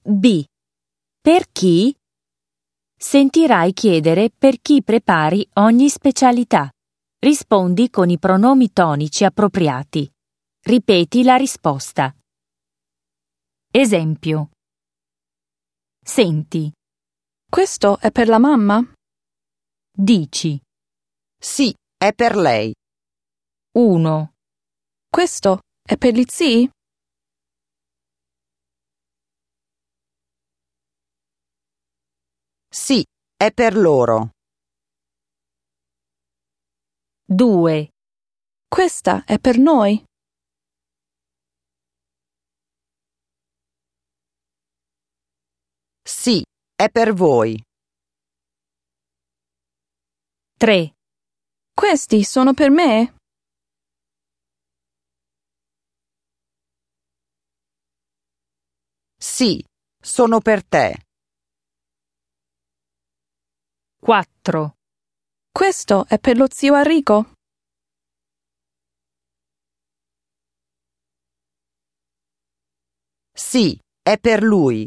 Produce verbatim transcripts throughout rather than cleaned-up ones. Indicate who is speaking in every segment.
Speaker 1: B. Per chi? Sentirai chiedere per chi prepari ogni specialità. Rispondi con i pronomi tonici appropriati. Ripeti la risposta. Esempio. Senti.
Speaker 2: Questo è per la mamma?
Speaker 1: Dici.
Speaker 3: Sì, è per lei.
Speaker 1: uno.
Speaker 2: Questo è per gli zii?
Speaker 3: Sì, è per loro.
Speaker 1: due.
Speaker 2: Questa è per noi?
Speaker 3: Sì, è per voi.
Speaker 1: tre.
Speaker 2: Questi sono per me?
Speaker 3: Sì, sono per te.
Speaker 1: quattro.
Speaker 2: Questo è per lo zio Enrico?
Speaker 3: Sì, è per lui.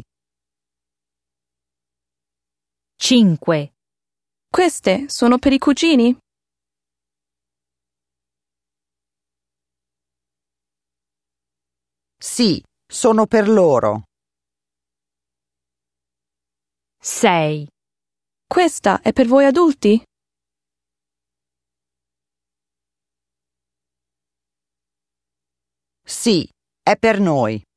Speaker 1: cinque.
Speaker 2: Queste sono per i cugini?
Speaker 3: Sì, sono per loro.
Speaker 1: sei.
Speaker 2: Questa è per voi adulti?
Speaker 3: Sì, è per noi.